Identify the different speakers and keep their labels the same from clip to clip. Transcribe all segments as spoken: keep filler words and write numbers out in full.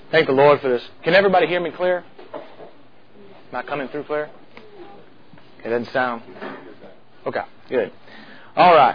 Speaker 1: Thank the Lord for this. Can everybody hear me clear? Not coming through clear? It doesn't sound. Okay, good. All right.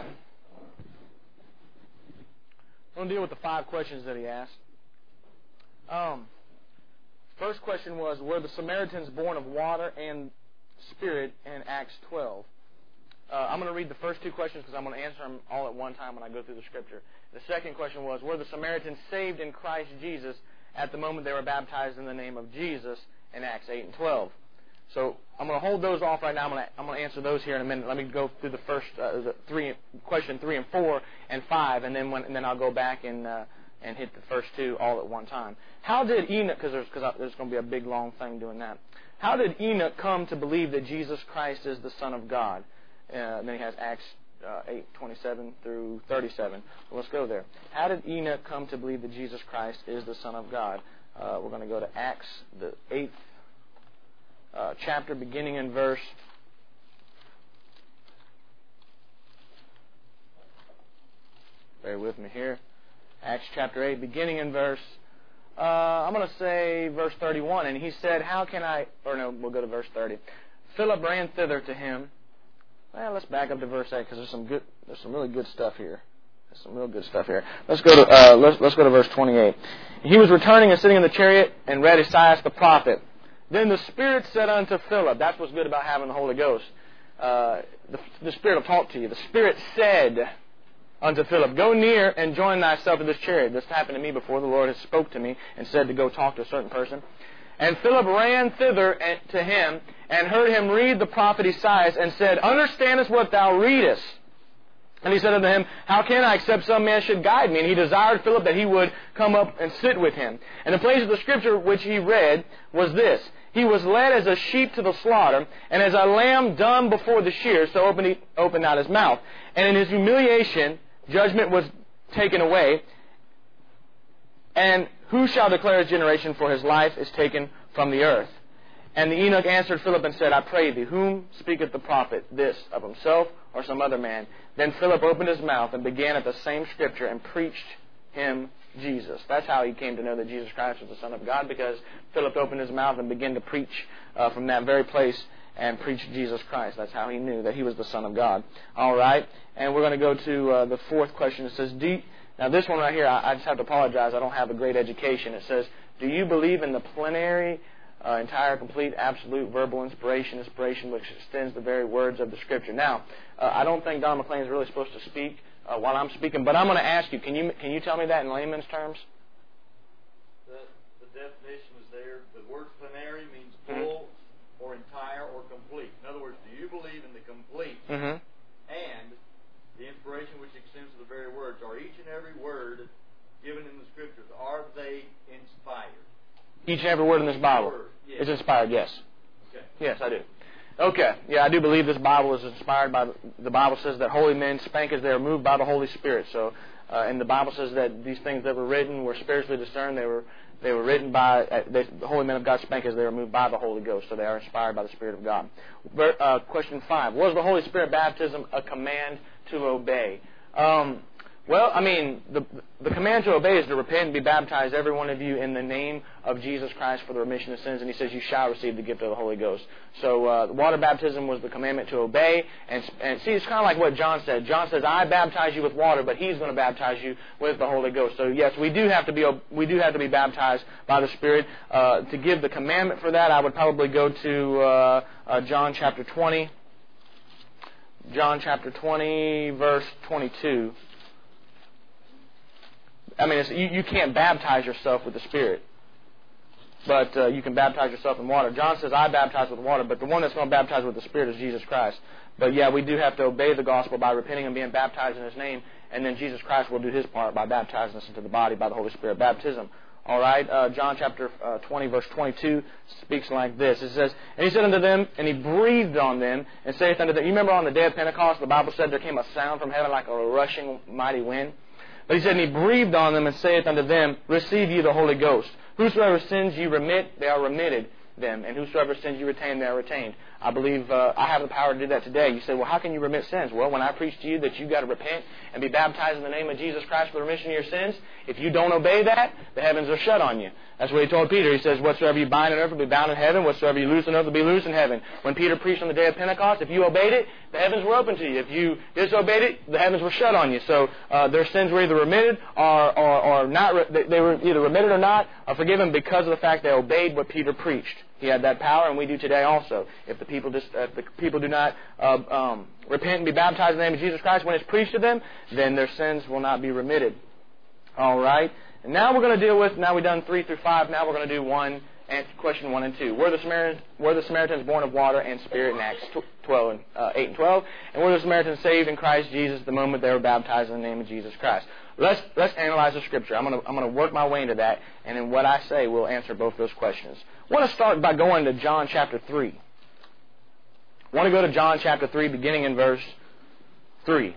Speaker 1: I'm going to deal with the five questions that he asked. Um, first question was, were the Samaritans born of water and Spirit in Acts twelve? Uh, I'm going to read the first two questions because I'm going to answer them all at one time when I go through the Scripture. The second question was, were the Samaritans saved in Christ Jesus at the moment they were baptized in the name of Jesus in Acts eight and twelve? So I'm going to hold those off right now. I'm going to, I'm going to answer those here in a minute. Let me go through the first uh, the three, question three and four and five, and then when, and then I'll go back and uh, and hit the first two all at one time. How did Enoch? Because there's because there's going to be a big long thing doing that. How did Enoch come to believe that Jesus Christ is the Son of God? Uh, then he has Acts uh, eight twenty-seven through thirty-seven. Well, let's go there. How did Enoch come to believe that Jesus Christ is the Son of God? Uh, we're going to go to Acts, the eighth uh, chapter, beginning in verse. Bear with me here. Acts chapter eight, beginning in verse. Uh, I'm going to say verse thirty-one. And he said, "How can I?" Or no, we'll go to verse thirty. Philip ran thither to him. Well, let's back up to verse eight because there's some good, there's some really good stuff here. There's some real good stuff here. Let's go to uh, let's let's go to verse twenty-eight. He was returning and sitting in the chariot and read Isaiah the prophet. Then the Spirit said unto Philip, that's what's good about having the Holy Ghost. Uh, the, the Spirit will talk to you. The Spirit said unto Philip, "Go near and join thyself to this chariot." This happened to me before. The Lord has spoke to me and said to go talk to a certain person. And Philip ran thither to him and heard him read the prophet Isaiah and said, "Understandest what thou readest?" And he said unto him, "How can I, except some man should guide me?" And he desired Philip that he would come up and sit with him. And the place of the scripture which he read was this: "He was led as a sheep to the slaughter, and as a lamb dumb before the shears, so opened, he, opened not his mouth. And in his humiliation judgment was taken away. And who shall declare his generation? For his life is taken from the earth." And the eunuch answered Philip and said, "I pray thee, whom speaketh the prophet? This, of himself or some other man?" Then Philip opened his mouth and began at the same scripture and preached him Jesus. That's how he came to know that Jesus Christ was the Son of God, because Philip opened his mouth and began to preach uh, from that very place and preach Jesus Christ. That's how he knew that he was the Son of God. All right, and we're going to go to uh, the fourth question. It says, do you, now this one right here, I, I just have to apologize. I don't have a great education. It says, "Do you believe in the plenary, uh, entire, complete, absolute, verbal inspiration, inspiration which extends the very words of the Scripture?" Now, uh, I don't think Don McLean is really supposed to speak uh, while I'm speaking, but I'm going to ask you, can you can you tell me that in layman's terms?
Speaker 2: The, the definition is there. The word plenary means full mm-hmm. or entire or complete. In other words, do you believe in the complete
Speaker 1: mm-hmm.
Speaker 2: and the inspiration which extends to the very words? Are each and every word given in the Scriptures, are they inspired?
Speaker 1: Each and every word in this Bible
Speaker 2: yes.
Speaker 1: is inspired, yes.
Speaker 2: Okay.
Speaker 1: Yes, I do. Okay, yeah, I do believe this Bible is inspired by, the, the Bible says that holy men spake as they are moved by the Holy Spirit. So, uh, and the Bible says that these things that were written were spiritually discerned. They were they were written by, uh, they, the holy men of God spake as they were moved by the Holy Ghost. So they are inspired by the Spirit of God. Uh, question five, was the Holy Spirit baptism a command to obey? Um... Well, I mean, the the command to obey is to repent and be baptized, every one of you, in the name of Jesus Christ for the remission of sins. And he says, you shall receive the gift of the Holy Ghost. So uh, water baptism was the commandment to obey. And, and see, it's kind of like what John said. John says, "I baptize you with water, but he's going to baptize you with the Holy Ghost." So yes, we do have to be we do have to be baptized by the Spirit. Uh, to give the commandment for that, I would probably go to uh, uh, John chapter twenty. John chapter twenty, verse twenty-two. I mean, it's, you, you can't baptize yourself with the Spirit, but uh, you can baptize yourself in water. John says, "I baptize with water," but the one that's going to baptize with the Spirit is Jesus Christ. But yeah, we do have to obey the gospel by repenting and being baptized in His name, and then Jesus Christ will do His part by baptizing us into the body by the Holy Spirit baptism. All right, uh, John chapter uh, twenty, verse twenty-two speaks like this. It says, "And He said unto them, and He breathed on them, and saith unto them," you remember on the day of Pentecost, the Bible said there came a sound from heaven like a rushing mighty wind? But he said, "And he breathed on them and saith unto them, Receive ye the Holy Ghost. Whosoever sins ye remit, they are remitted them. And whosoever sins ye retain, they are retained." I believe uh, I have the power to do that today. You say, well, how can you remit sins? Well, when I preach to you that you've got to repent and be baptized in the name of Jesus Christ for the remission of your sins, if you don't obey that, the heavens are shut on you. That's what he told Peter. He says, whatsoever you bind on earth will be bound in heaven. Whatsoever you loose on earth will be loose in heaven. When Peter preached on the day of Pentecost, if you obeyed it, the heavens were open to you. If you disobeyed it, the heavens were shut on you. So uh, their sins were either remitted or, or, or not. Re- they were either remitted or not, or forgiven because of the fact they obeyed what Peter preached. He had that power, and we do today also. If the people just, if the people do not uh, um, repent and be baptized in the name of Jesus Christ when it's preached to them, then their sins will not be remitted. All right. And now we're going to deal with. Now we've done three through five. Now we're going to do one. And question one and two. Were the Samaritans, were the Samaritans born of water and Spirit in Acts twelve and uh, eight and twelve? And were the Samaritans saved in Christ Jesus the moment they were baptized in the name of Jesus Christ? Let's let's analyze the Scripture. I'm going to I'm going to work my way into that, and in what I say, we'll answer both those questions. I want to start by going to John chapter three. I want to go to John chapter three, beginning in verse three.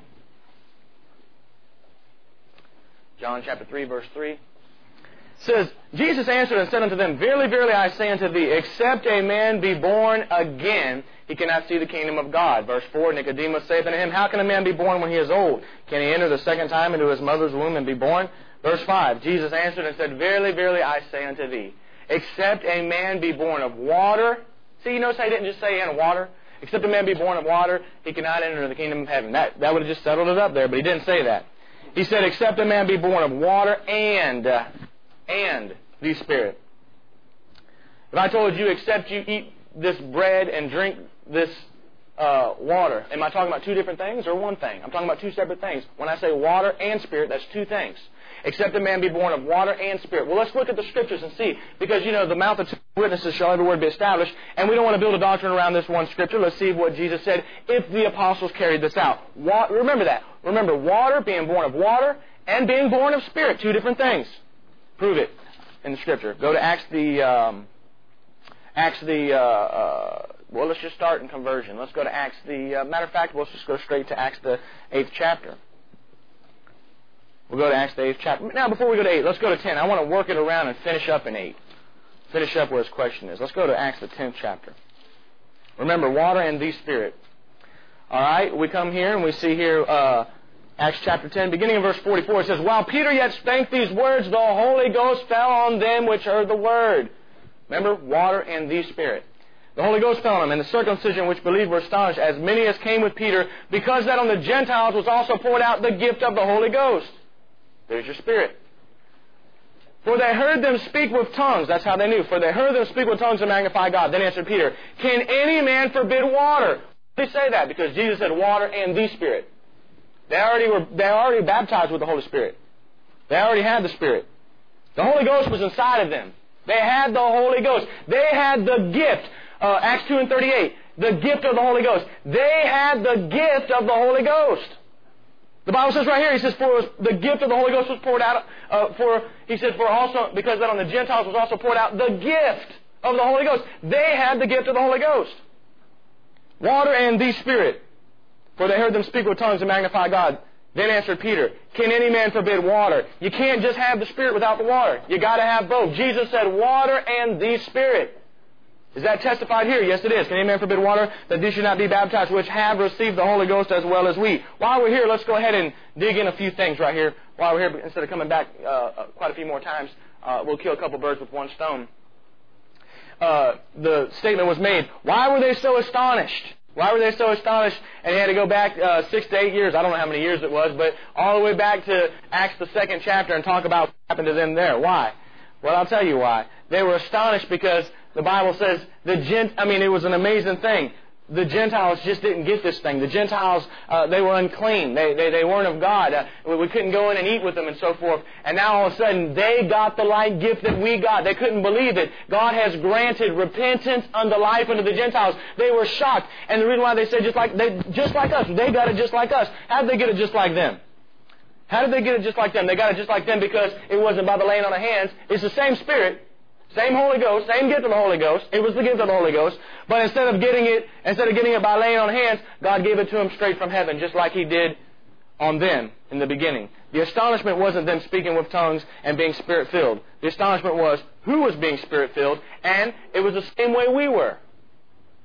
Speaker 1: John chapter three, verse three. Says, Jesus answered and said unto them, Verily, verily, I say unto thee, except a man be born again, he cannot see the kingdom of God. Verse four, Nicodemus saith unto him, How can a man be born when he is old? Can he enter the second time into his mother's womb and be born? Verse five, Jesus answered and said, Verily, verily, I say unto thee, except a man be born of water. See, you notice I didn't just say in water. Except a man be born of water, he cannot enter the kingdom of heaven. That, that would have just settled it up there, but he didn't say that. He said, except a man be born of water and... Uh, and the Spirit. If I told you, except you eat this bread and drink this uh, water, am I talking about two different things or one thing? I'm talking about two separate things. When I say water and Spirit, that's two things. Except a man be born of water and Spirit. Well, let's look at the Scriptures and see. Because, you know, the mouth of two witnesses shall every word be established. And we don't want to build a doctrine around this one Scripture. Let's see what Jesus said if the apostles carried this out. Wa- remember that. Remember, water, being born of water, and being born of Spirit. Two different things. Prove it in the Scripture. Go to Acts the, um, Acts the, uh, uh, well, let's just start in conversion. Let's go to Acts the, uh, matter of fact, let's just go straight to Acts the eighth chapter. We'll go to Acts the eighth chapter. Now, before we go to eight, let's go to ten. I want to work it around and finish up in eight. Finish up where his question is. Let's go to Acts the tenth chapter. Remember, water and the Spirit. All right, we come here and we see here, uh, Acts chapter ten, beginning in verse forty-four, it says, While Peter yet spake these words, the Holy Ghost fell on them which heard the word. Remember, water and the Spirit. The Holy Ghost fell on them, and the circumcision which believed were astonished, as many as came with Peter, because that on the Gentiles was also poured out the gift of the Holy Ghost. There's your Spirit. For they heard them speak with tongues. That's how they knew. For they heard them speak with tongues and magnify God. Then answered Peter, Can any man forbid water? Why did they say that? Because Jesus said water and the Spirit. They already were they already baptized with the Holy Spirit. They already had the Spirit. The Holy Ghost was inside of them. They had the Holy Ghost. They had the gift. Uh, Acts two and thirty-eight. The gift of the Holy Ghost. They had the gift of the Holy Ghost. The Bible says right here, he says, for the gift of the Holy Ghost was poured out, uh, for, he said, for also, because that on the Gentiles was also poured out the gift of the Holy Ghost. They had the gift of the Holy Ghost. Water and the Spirit. For they heard them speak with tongues and magnify God. Then answered Peter, Can any man forbid water? You can't just have the Spirit without the water. You got to have both. Jesus said water and the Spirit. Is that testified here? Yes, it is. Can any man forbid water? That these should not be baptized, which have received the Holy Ghost as well as we. While we're here, let's go ahead and dig in a few things right here. While we're here, instead of coming back uh, uh, quite a few more times, uh, we'll kill a couple birds with one stone. Uh, the statement was made, why were they so astonished? Why were they so astonished? And he had to go back uh, six to eight years. I don't know how many years it was, but all the way back to Acts the second chapter and talk about what happened to them there. Why? Well, I'll tell you why. They were astonished because the Bible says the gent. I mean, it was an amazing thing. The Gentiles just didn't get this thing. The Gentiles, uh, they were unclean. They, they, they weren't of God. Uh, we couldn't go in and eat with them and so forth. And now all of a sudden, they got the like gift that we got. They couldn't believe it. God has granted repentance unto life unto the Gentiles. They were shocked. And the reason why they said just like, they, just like us, they got it just like us. How did they get it just like them? How did they get it just like them? They got it just like them because it wasn't by the laying on of hands. It's the same Spirit. Same Holy Ghost, same gift of the Holy Ghost. It was the gift of the Holy Ghost. But instead of getting it, instead of getting it by laying on hands, God gave it to them straight from heaven, just like He did on them in the beginning. The astonishment wasn't them speaking with tongues and being Spirit-filled. The astonishment was who was being Spirit-filled, and it was the same way we were.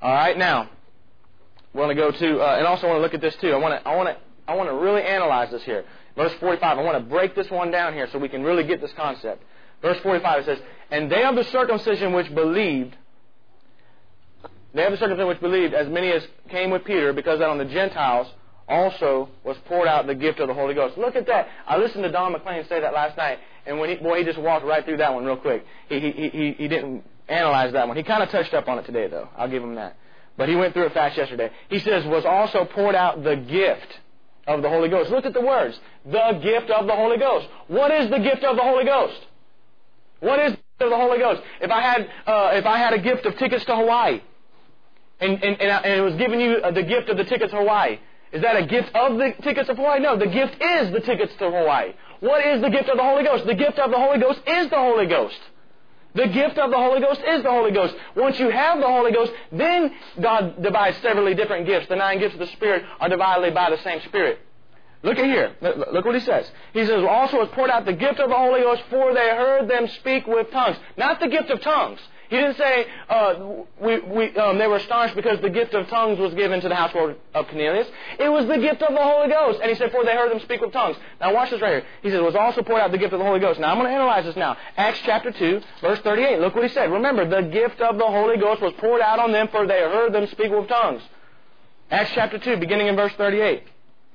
Speaker 1: All right, now we're going to go to, uh, and also want to look at this too. I want to, I want to, I want to really analyze this here. Verse forty-five. I want to break this one down here so we can really get this concept. Verse forty-five. It says, "And they of the circumcision which believed, they of the circumcision which believed, as many as came with Peter, because that on the Gentiles also was poured out the gift of the Holy Ghost." Look at that. I listened to Don McLean say that last night, and when he, boy, he just walked right through that one real quick. He he he, he didn't analyze that one. He kind of touched up on it today, though. I'll give him that. But he went through it fast yesterday. He says, "Was also poured out the gift of the Holy Ghost." Look at the words. The gift of the Holy Ghost. What is the gift of the Holy Ghost? What is the gift of the Holy Ghost? If I had, uh, if I had a gift of tickets to Hawaii, and, and, and, I, and it was giving you the gift of the tickets to Hawaii, is that a gift of the tickets of Hawaii? No, the gift is the tickets to Hawaii. What is the gift of the Holy Ghost? The gift of the Holy Ghost is the Holy Ghost. The gift of the Holy Ghost is the Holy Ghost. Once you have the Holy Ghost, then God divides severally different gifts. The nine gifts of the Spirit are divided by the same Spirit. Look at here. Look what he says. He says, "Also was poured out the gift of the Holy Ghost, for they heard them speak with tongues." Not the gift of tongues. He didn't say uh, we, we, um, they were astonished because the gift of tongues was given to the household of Cornelius. It was the gift of the Holy Ghost. And he said, "For they heard them speak with tongues." Now watch this right here. He says, "Was also poured out the gift of the Holy Ghost." Now I'm going to analyze this now. Acts chapter two, verse thirty-eight. Look what he said. Remember, the gift of the Holy Ghost was poured out on them, for they heard them speak with tongues. Acts chapter two, beginning in verse thirty-eight.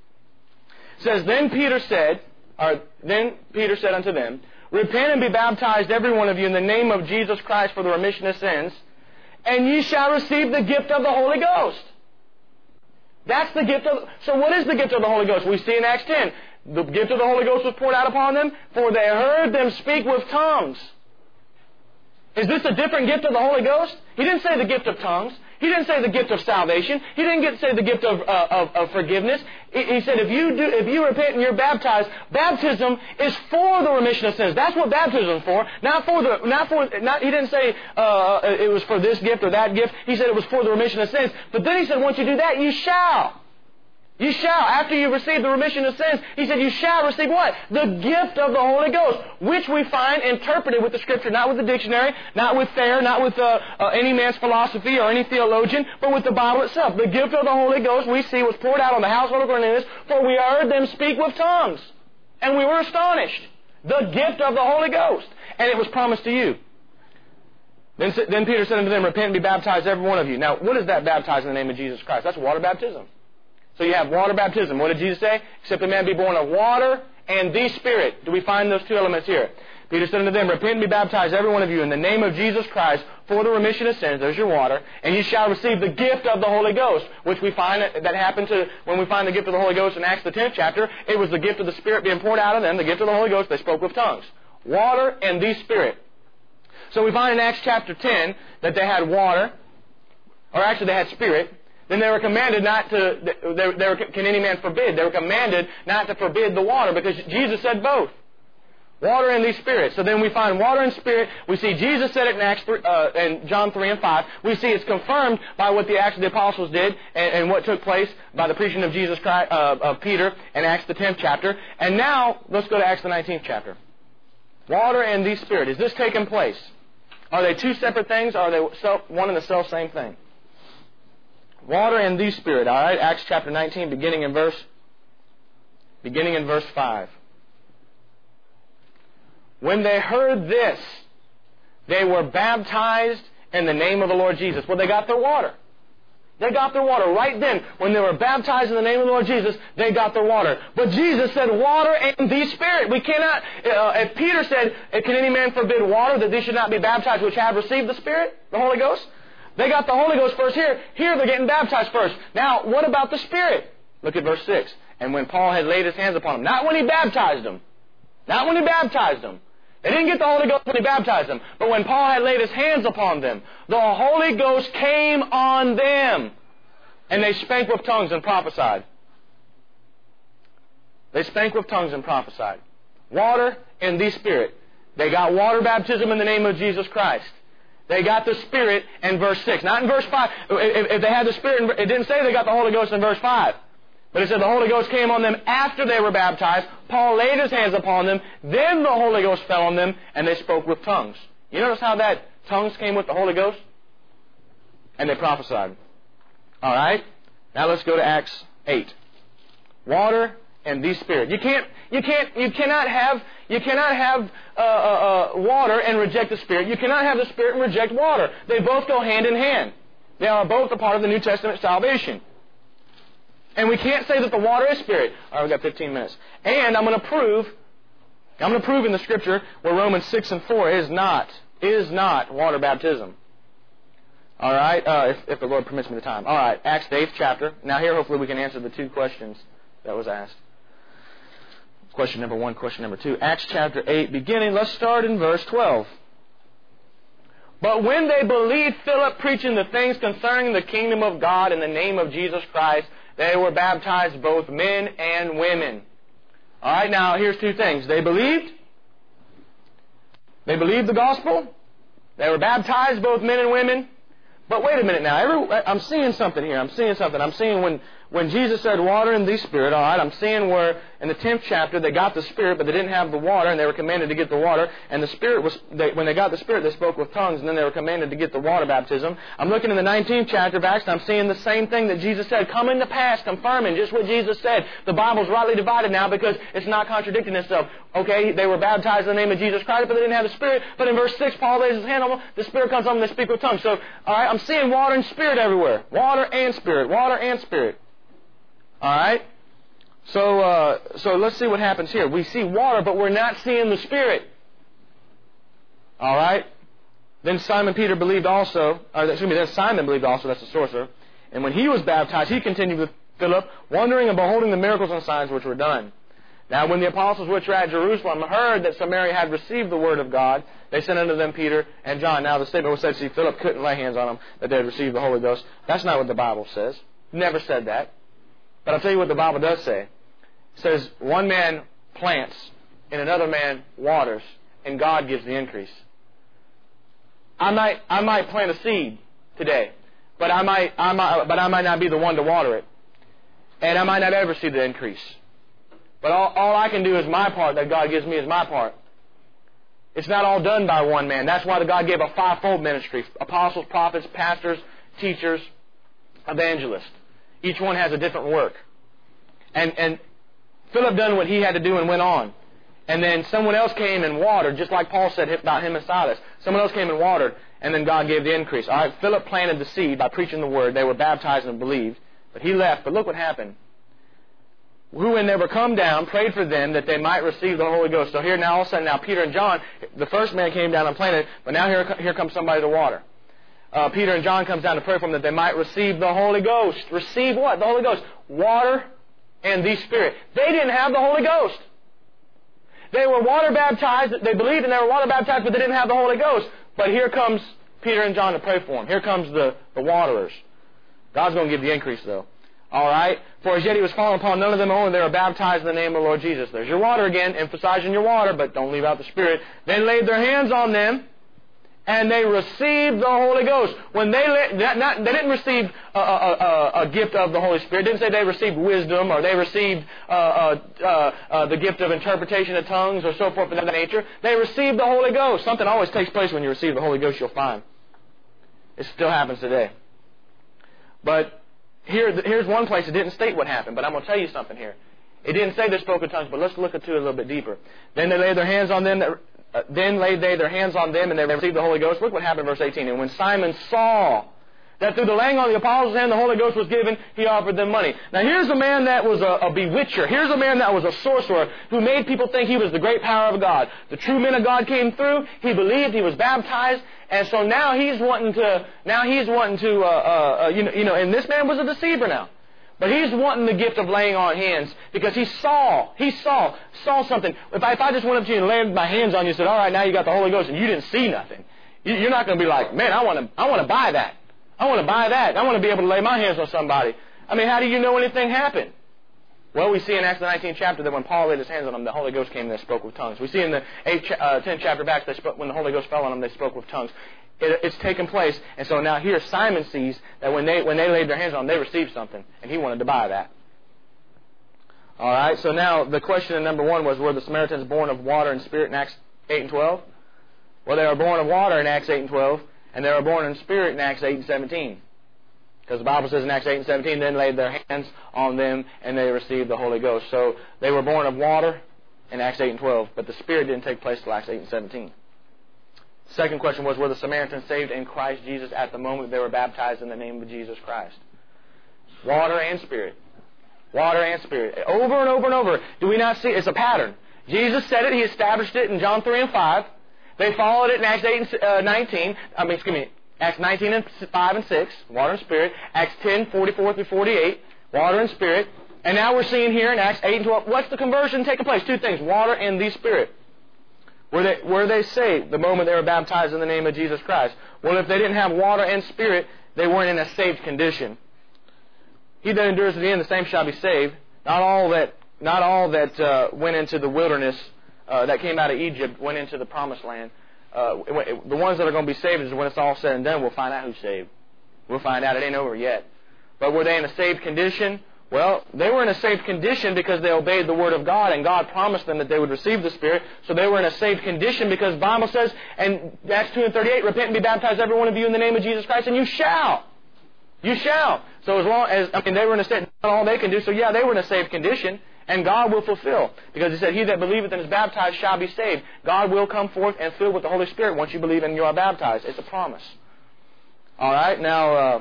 Speaker 1: It says, "Then Peter said, or then Peter said unto them, Repent and be baptized, every one of you, in the name of Jesus Christ for the remission of sins, and ye shall receive the gift of the Holy Ghost." That's the gift of... So what is the gift of the Holy Ghost? We see in Acts ten. The gift of the Holy Ghost was poured out upon them, for they heard them speak with tongues. Is this a different gift of the Holy Ghost? He didn't say the gift of tongues. He didn't say the gift of salvation. He didn't get say the gift of, uh, of, of forgiveness. He, he said if you do, if you repent and you're baptized, baptism is for the remission of sins. That's what baptism is for. Not for the, not for, not, he didn't say uh, it was for this gift or that gift. He said it was for the remission of sins. But then he said once you do that, you shall. You shall, after you receive the remission of sins, he said you shall receive what? The gift of the Holy Ghost, which we find interpreted with the Scripture, not with the dictionary, not with Thayer, not with uh, uh, any man's philosophy or any theologian, but with the Bible itself. The gift of the Holy Ghost, we see, was poured out on the household of Cornelius, for we heard them speak with tongues. And we were astonished. The gift of the Holy Ghost. And it was promised to you. Then, then Peter said unto them, Repent and be baptized, every one of you. Now, what is that baptized in the name of Jesus Christ? That's water baptism. So you have water baptism. What did Jesus say? Except a man be born of water and the Spirit. Do we find those two elements here? Peter said unto them, Repent and be baptized, every one of you, in the name of Jesus Christ, for the remission of sins. There's your water. And you shall receive the gift of the Holy Ghost, which we find that, that happened to, when we find the gift of the Holy Ghost in Acts the tenth chapter, it was the gift of the Spirit being poured out of them, the gift of the Holy Ghost, they spoke with tongues. Water and the Spirit. So we find in Acts chapter ten that they had water, or actually they had Spirit. Then they were commanded not to, they, they were, can any man forbid? They were commanded not to forbid the water because Jesus said both. Water and the Spirit. So then we find water and Spirit. We see Jesus said it in Acts three, uh, in John three and five. We see it's confirmed by what the Acts of the Apostles did and, and what took place by the preaching of Jesus Christ, uh, of Peter in Acts the tenth chapter. And now, let's go to Acts the nineteenth chapter. Water and the Spirit. Is this taking place? Are they two separate things or are they self, one and the self same thing? Water and the Spirit. All right, Acts chapter nineteen, beginning in verse, beginning in verse five. When they heard this, they were baptized in the name of the Lord Jesus. Well, they got their water. They got their water right then. When they were baptized in the name of the Lord Jesus, they got their water. But Jesus said, water and the Spirit. We cannot, uh, if Peter said, can any man forbid water that they should not be baptized which have received the Spirit, the Holy Ghost? They got the Holy Ghost first here. Here they're getting baptized first. Now, what about the Spirit? Look at verse six. And when Paul had laid his hands upon them, not when he baptized them, not when he baptized them. They didn't get the Holy Ghost when he baptized them. But when Paul had laid his hands upon them, the Holy Ghost came on them. And they spake with tongues and prophesied. They spake with tongues and prophesied. Water and the Spirit. They got water baptism in the name of Jesus Christ. They got the Spirit in verse six. Not in verse five. If, if they had the Spirit, it didn't say they got the Holy Ghost in verse five. But it said the Holy Ghost came on them after they were baptized. Paul laid his hands upon them. Then the Holy Ghost fell on them, and they spoke with tongues. You notice how that tongues came with the Holy Ghost? and they prophesied. All right? Now let's go to Acts eight. Water and the Spirit. You can't, you can't, you cannot have, you cannot have uh, uh, uh, water and reject the Spirit. You cannot have the Spirit and reject water. They both go hand in hand. They are both a part of the New Testament salvation. And we can't say that the water is Spirit. All right, we've got fifteen minutes. And I'm going to prove, I'm going to prove in the Scripture where Romans six and four is not, is not water baptism. All right, uh, if, if the Lord permits me the time. All right, Acts the eighth chapter. Now here, hopefully, we can answer the two questions that was asked. Question number one, question number two. Acts chapter eight, beginning. Let's start in verse twelve. But when they believed Philip preaching the things concerning the kingdom of God in the name of Jesus Christ, they were baptized, both men and women. All right, now here's two things. They believed. They believed the gospel. They were baptized, both men and women. But wait a minute now. Every, I'm seeing something here. I'm seeing something. I'm seeing when, when Jesus said water and the Spirit, all right, I'm seeing where in the tenth chapter they got the Spirit, but they didn't have the water, and they were commanded to get the water. And the Spirit was, they, when they got the Spirit, they spoke with tongues, and then they were commanded to get the water baptism. I'm looking in the nineteenth chapter of Acts, and I'm seeing the same thing that Jesus said, coming to pass, confirming just what Jesus said. The Bible's rightly divided now because it's not contradicting itself. Okay, they were baptized in the name of Jesus Christ, but they didn't have the Spirit. But in verse six, Paul lays his hand on them, the Spirit comes on them, and they speak with tongues. So, all right, I'm seeing water and Spirit everywhere. Water and Spirit. Water and Spirit. All right? So, uh, so let's see what happens here. We see water, but we're not seeing the Spirit. All right? Then Simon Peter believed also, or excuse me, then Simon believed also, that's the sorcerer. And when he was baptized, he continued with Philip, wondering and beholding the miracles and signs which were done. Now when the apostles which were at Jerusalem heard that Samaria had received the word of God, they sent unto them Peter and John. Now the statement was said, see, Philip couldn't lay hands on them, that they had received the Holy Ghost. That's not what the Bible says. Never said that. But I'll tell you what the Bible does say. It says, one man plants and another man waters, and God gives the increase. I might, I might plant a seed today, but I might, I might, but I might not be the one to water it. And I might not ever see the increase. But all, all I can do is my part that God gives me is my part. It's not all done by one man. That's why God gave a fivefold ministry. Apostles, prophets, pastors, teachers, evangelists. Each one has a different work. And, and Philip done what he had to do and went on. And then someone else came and watered, just like Paul said about him and Silas. Someone else came and watered, and then God gave the increase. All right, Philip planted the seed by preaching the word. They were baptized and believed. But he left. But look what happened. Who, when they were come down, prayed for them that they might receive the Holy Ghost. So here now, all of a sudden, now Peter and John, the first man came down and planted, but now here, here comes somebody to water. Uh, Peter and John comes down to pray for them that they might receive the Holy Ghost. Receive what? The Holy Ghost. Water and the Spirit. They didn't have the Holy Ghost. They were water baptized. They believed and they were water baptized, but they didn't have the Holy Ghost. But here comes Peter and John to pray for them. Here comes the, the waterers. God's going to give the increase, though. All right? For as yet he was fallen upon none of them only, they were baptized in the name of the Lord Jesus. There's your water again, emphasizing your water, but don't leave out the Spirit. Then laid their hands on them, and they received the Holy Ghost. When they la- not, they didn't receive a, a, a, a gift of the Holy Spirit. It didn't say they received wisdom, or they received uh, uh, uh, uh, the gift of interpretation of tongues, or so forth of that nature. They received the Holy Ghost. Something always takes place when you receive the Holy Ghost, you'll find. It still happens today. But Here, here's one place it didn't state what happened, but I'm going to tell you something here. It didn't say they spoke in tongues, but let's look into it a little bit deeper. Then they laid their hands on them. That, uh, then laid they their hands on them, and they received the Holy Ghost. Look what happened in verse eighteen. And when Simon saw that through the laying on the apostles' hand the Holy Ghost was given, he offered them money. Now here's a man that was a, a bewitcher. Here's a man that was a sorcerer who made people think he was the great power of God. The true men of God came through. He believed. He was baptized. And so now he's wanting to, now he's wanting to, uh, uh, uh, you know, you know, and this man was a deceiver now. But he's wanting the gift of laying on hands because he saw, he saw, saw something. If I, if I just went up to you and laid my hands on you and said, all right, now you got the Holy Ghost, and you didn't see nothing, you, you're not going to be like, man, I want to, I want to buy that. I want to buy that. I want to be able to lay my hands on somebody. I mean, how do you know anything happened? Well, we see in Acts the nineteenth chapter that when Paul laid his hands on them, the Holy Ghost came and they spoke with tongues. We see in the eighth, uh, tenth chapter of Acts, they spoke, when the Holy Ghost fell on them, they spoke with tongues. It, it's taken place, and so now here Simon sees that when they when they laid their hands on them, they received something, and he wanted to buy that. All right, so now the question in number one was, were the Samaritans born of water and spirit in Acts eight and twelve? Well, they were born of water in Acts eight and twelve, and they were born in spirit in Acts eight and seventeen. Because the Bible says in Acts eight and seventeen, then laid their hands on them and they received the Holy Ghost. So they were born of water in Acts eight and twelve, but the Spirit didn't take place till Acts eight and seventeen. Second question was, were the Samaritans saved in Christ Jesus at the moment they were baptized in the name of Jesus Christ? Water and Spirit. Water and Spirit. Over and over and over. Do we not see? It's a pattern. Jesus said it. He established it in John three and five. They followed it in Acts eight and nineteen. I mean, excuse me, Acts nineteen and five and six, water and Spirit. Acts ten, forty-four through forty-eight, water and Spirit. And now we're seeing here in Acts eight and twelve, what's the conversion taking place? Two things, water and the Spirit. Were they, were they saved the moment they were baptized in the name of Jesus Christ? Well, if they didn't have water and Spirit, they weren't in a saved condition. He that endures to the end, the same shall be saved. Not all that, not all that uh, went into the wilderness, uh, that came out of Egypt, went into the promised land. Uh, the ones that are going to be saved is when it's all said and done, we'll find out who's saved. We'll find out. It ain't over yet. But were they in a saved condition? Well, they were in a saved condition because they obeyed the Word of God, and God promised them that they would receive the Spirit. So they were in a saved condition because the Bible says, in Acts two and thirty-eight, repent and be baptized, every one of you, in the name of Jesus Christ, and you shall. You shall. So as long as, I mean, they were in a state, all they can do, so yeah, they were in a saved condition, and God will fulfill. Because He said, he that believeth and is baptized shall be saved. God will come forth and fill with the Holy Spirit once you believe and you are baptized. It's a promise. All right, now, uh,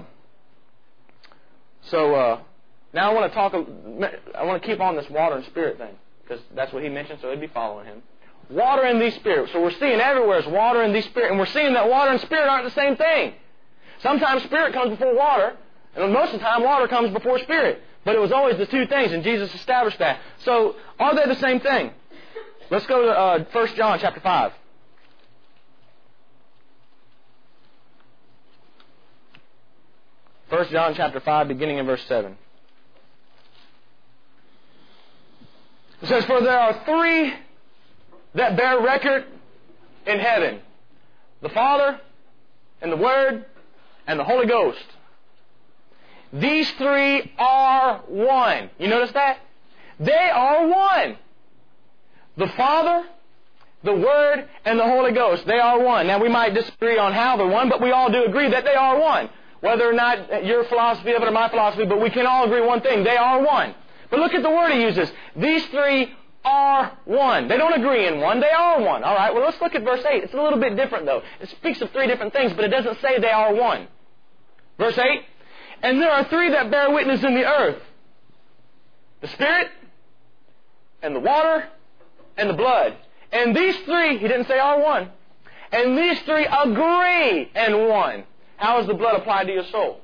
Speaker 1: so, uh, now I want to talk, I want to keep on this water and Spirit thing, because that's what he mentioned, so it'd be following him. Water and the Spirit. So we're seeing everywhere is water and the Spirit, and we're seeing that water and Spirit aren't the same thing. Sometimes Spirit comes before water, and most of the time water comes before Spirit. But it was always the two things, and Jesus established that. So, are they the same thing? Let's go to uh, First John chapter five. First John chapter five, beginning in verse seven. It says, for there are three that bear record in heaven, the Father, and the Word, and the Holy Ghost. These three are one. You notice that? They are one. The Father, the Word, and the Holy Ghost. They are one. Now we might disagree on how they're one, but we all do agree that they are one. Whether or not your philosophy of it or my philosophy, but we can all agree one thing. They are one. But look at the word he uses. These three are one. They don't agree in one. They are one. All right, well, let's look at verse eight. It's a little bit different, though. It speaks of three different things, but it doesn't say they are one. Verse eight, and there are three that bear witness in the earth, the Spirit, and the water, and the blood. And these three, he didn't say are one, and these three agree in one. How is the blood applied to your soul?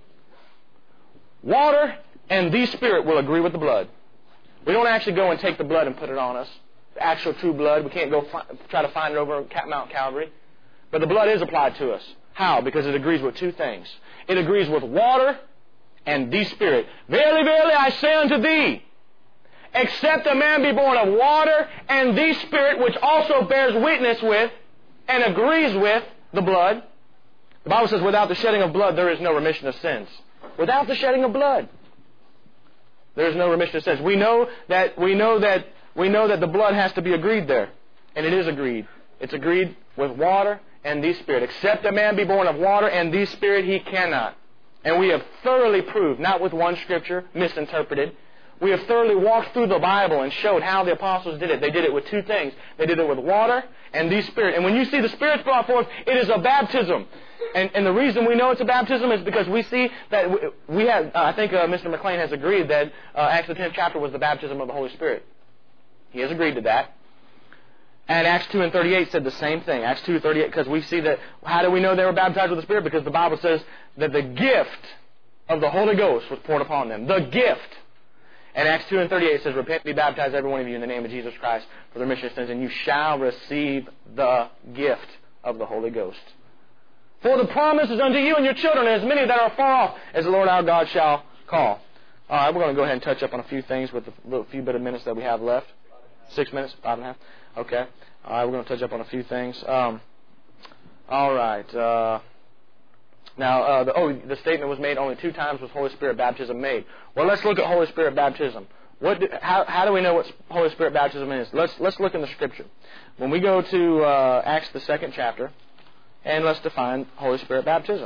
Speaker 1: Water and the Spirit will agree with the blood. We don't actually go and take the blood and put it on us. The actual true blood. We can't go fi- try to find it over Mount Calvary. But the blood is applied to us. How? Because it agrees with two things. It agrees with water and the Spirit. Verily, verily, I say unto thee, except a man be born of water and the Spirit, which also bears witness with and agrees with the blood. The Bible says, without the shedding of blood, there is no remission of sins. Without the shedding of blood, there is no remission of sins. We know that we know that we know that the blood has to be agreed there, and it is agreed. It's agreed with water and the Spirit. Except a man be born of water and the Spirit, he cannot. And we have thoroughly proved, not with one scripture misinterpreted. We have thoroughly walked through the Bible and showed how the apostles did it. They did it with two things. They did it with water and the Spirit. And when you see the Spirit brought forth, it is a baptism. And, and the reason we know it's a baptism is because we see that we, we have, uh, I think uh, Mister McLean has agreed that uh, Acts the tenth chapter was the baptism of the Holy Spirit. He has agreed to that. And Acts two and thirty-eight said the same thing. Acts two thirty-eight, because we see that, how do we know they were baptized with the Spirit? Because the Bible says that the gift of the Holy Ghost was poured upon them. The gift. And Acts two and thirty-eight says, repent and be baptized, every one of you, in the name of Jesus Christ, for the remission of sins, and you shall receive the gift of the Holy Ghost. For the promise is unto you and your children, and as many that are far off, as the Lord our God shall call. All right, we're going to go ahead and touch up on a few things with the little few bit of minutes that we have left. Six minutes? Five and a half? Okay. All right, we're going to touch up on a few things. Um, all right. Uh, now, uh, the, oh, the statement was made only two times was Holy Spirit baptism made. Well, let's look at Holy Spirit baptism. What do, how, how do we know what Holy Spirit baptism is? Let's let's look in the Scripture. When we go to uh, Acts the second chapter, and let's define Holy Spirit baptism.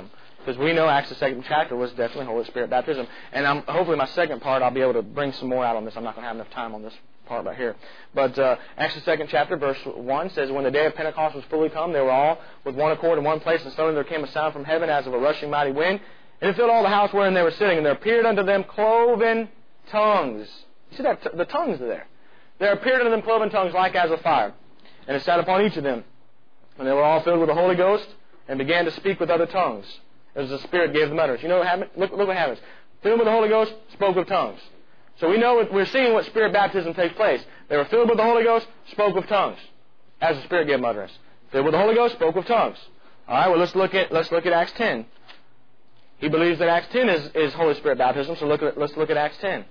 Speaker 1: Because we know Acts the second chapter was definitely Holy Spirit baptism. And I'm, hopefully my second part, I'll be able to bring some more out on this. I'm not going to have enough time on this part right here. But uh, Acts the second chapter, verse one says, when the day of Pentecost was fully come, they were all with one accord in one place, and suddenly there came a sound from heaven as of a rushing mighty wind, and it filled all the house wherein they were sitting, and there appeared unto them cloven tongues. You see that? T- the tongues are there. There appeared unto them cloven tongues like as of fire, and it sat upon each of them. And they were all filled with the Holy Ghost, and began to speak with other tongues, as the Spirit gave them utterance. You know what happened? Look, look what happens. Filled with the Holy Ghost, spoke with tongues. So we know, we're seeing what Spirit baptism takes place. They were filled with the Holy Ghost, spoke with tongues, as the Spirit gave them utterance. Filled with the Holy Ghost, spoke with tongues. All right, well, let's look at, let's look at Acts ten. He believes that Acts ten is, is Holy Spirit baptism, so look at, let's look at Acts ten.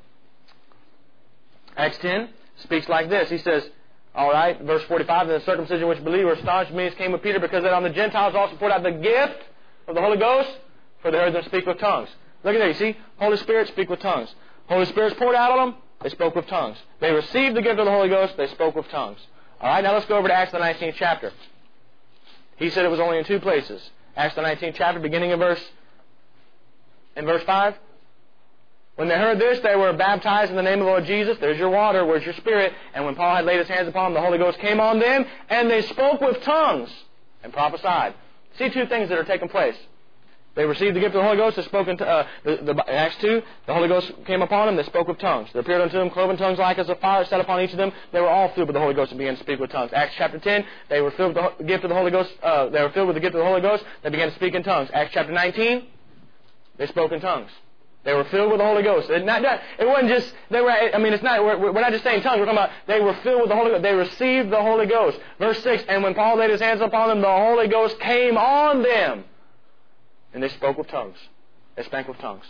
Speaker 1: Acts ten speaks like this. He says, all right, verse forty-five, and the circumcision which believed were astonished many as came with Peter, because that on the Gentiles also poured out the gift of the Holy Ghost, for they heard them speak with tongues. Look at there, you see? Holy Spirit speak with tongues. Holy Spirit's poured out on them, they spoke with tongues. They received the gift of the Holy Ghost, they spoke with tongues. All right, now let's go over to Acts the nineteenth chapter. He said it was only in two places. Acts the nineteenth chapter, beginning in verse, in verse five. When they heard this, they were baptized in the name of the Lord Jesus. There's your water, where's your Spirit? And when Paul had laid his hands upon them, the Holy Ghost came on them, and they spoke with tongues and prophesied. See two things that are taking place. They received the gift of the Holy Ghost. They spoke in, uh, the, the, in Acts two, the Holy Ghost came upon them. They spoke with tongues. There appeared unto them cloven tongues like as a fire set upon each of them. They were all filled with the Holy Ghost and began to speak with tongues. Acts chapter ten, they were filled with the gift of the Holy Ghost. Uh, they were filled with the gift of the Holy Ghost. They began to speak in tongues. Acts chapter nineteen, they spoke in tongues. They were filled with the Holy Ghost. It, not, it wasn't just, they were, I mean, it's not, we're, we're not just saying tongues. We're talking about they were filled with the Holy Ghost. They received the Holy Ghost. Verse six, and when Paul laid his hands upon them, the Holy Ghost came on them. And they spoke with tongues. They spake with tongues.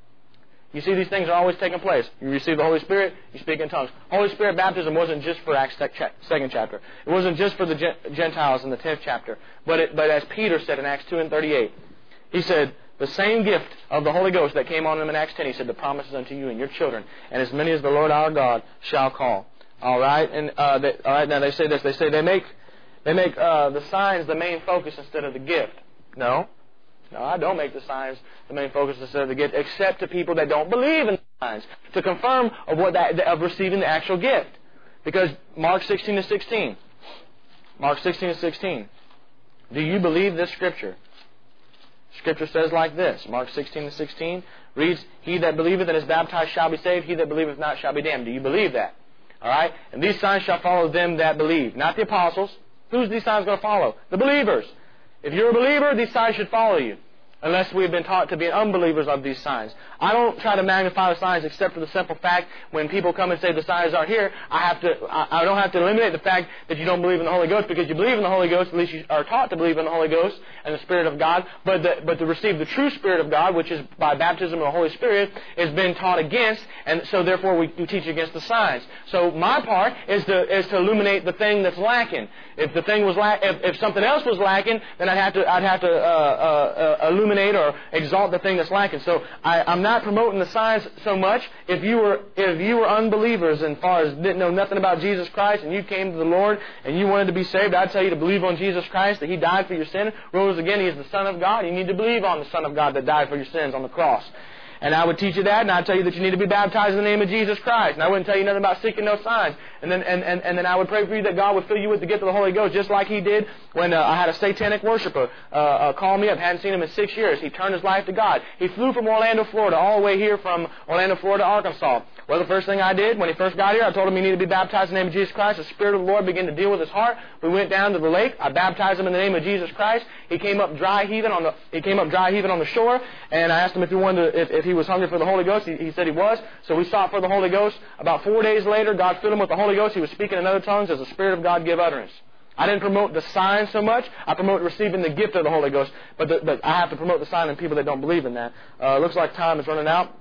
Speaker 1: You see, these things are always taking place. You receive the Holy Spirit, you speak in tongues. Holy Spirit baptism wasn't just for Acts second chapter. It wasn't just for the Gentiles in the tenth chapter. But, it, but as Peter said in Acts two and thirty-eight, he said, the same gift of the Holy Ghost that came on them in Acts ten, he said, the promise is unto you and your children, and as many as the Lord our God shall call. All right, and uh, they, all right. Now they say this. They say they make they make uh, the signs the main focus instead of the gift. No, no, I don't make the signs the main focus instead of the gift, except to people that don't believe in the signs, to confirm of what that of receiving the actual gift. Because Mark sixteen to sixteen, Mark sixteen to sixteen. Do you believe this scripture? Scripture says like this, Mark sixteen to sixteen reads, he that believeth and is baptized shall be saved, he that believeth not shall be damned. Do you believe that? All right? And these signs shall follow them that believe. Not the apostles. Who's these signs going to follow? The believers. If you're a believer, these signs should follow you. Unless we've been taught to be unbelievers of these signs. I don't try to magnify the signs except for the simple fact when people come and say the signs aren't here, I have to. I, I don't have to eliminate the fact that you don't believe in the Holy Ghost, because you believe in the Holy Ghost. At least you are taught to believe in the Holy Ghost and the Spirit of God. But the, but to receive the true Spirit of God, which is by baptism of the Holy Spirit, is been taught against, and so therefore we, we teach against the signs. So my part is to is to illuminate the thing that's lacking. If the thing was la- if, if something else was lacking, then I'd have to I'd have to uh, uh, uh, illuminate or exalt the thing that's lacking. So I, I'm not promoting the signs so much. If you were if you were unbelievers and far as didn't know nothing about Jesus Christ, and you came to the Lord and you wanted to be saved, I'd tell you to believe on Jesus Christ, that He died for your sin, rose again, He is the Son of God. You need to believe on the Son of God that died for your sins on the cross. And I would teach you that, and I'd tell you that you need to be baptized in the name of Jesus Christ. And I wouldn't tell you nothing about seeking no signs. And then and, and, and then I would pray for you that God would fill you with the gift of the Holy Ghost, just like He did when uh, I had a satanic worshiper uh, uh, call me up. Hadn't seen him in six years. He turned his life to God. He flew from Orlando, Florida, all the way here from Orlando, Florida, Arkansas. Well, the first thing I did when he first got here, I told him he needed to be baptized in the name of Jesus Christ. The Spirit of the Lord began to deal with his heart. We went down to the lake. I baptized him in the name of Jesus Christ. He came up dry heaving on the he came up dry heaving on the shore, and I asked him if he wanted to, if, if he was hungry for the Holy Ghost. He, he said he was. So we sought for the Holy Ghost. About four days later, God filled him with the Holy Ghost. He was speaking in other tongues as the Spirit of God gave utterance. I didn't promote the sign so much. I promote receiving the gift of the Holy Ghost. But, the, but I have to promote the sign in people that don't believe in that. Uh, looks like time is running out.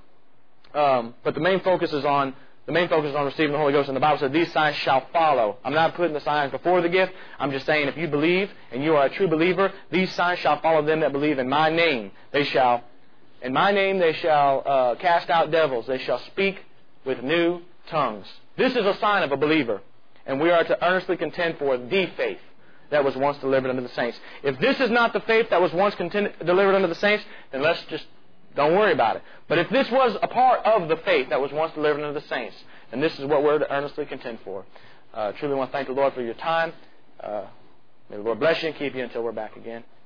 Speaker 1: Um, but the main focus is on the main focus is on receiving the Holy Ghost. And the Bible said these signs shall follow. I'm not putting the signs before the gift. I'm just saying if you believe and you are a true believer, these signs shall follow them that believe in my name. They shall, in my name they shall uh, cast out devils. They shall speak with new tongues. This is a sign of a believer. And we are to earnestly contend for the faith. that was once delivered unto the saints. If this is not the faith that was once contended, delivered unto the saints, then let's just don't worry about it. But if this was a part of the faith that was once delivered unto the saints, then this is what we're to earnestly contend for. Uh, truly want to thank the Lord for your time. Uh, may the Lord bless you and keep you until we're back again.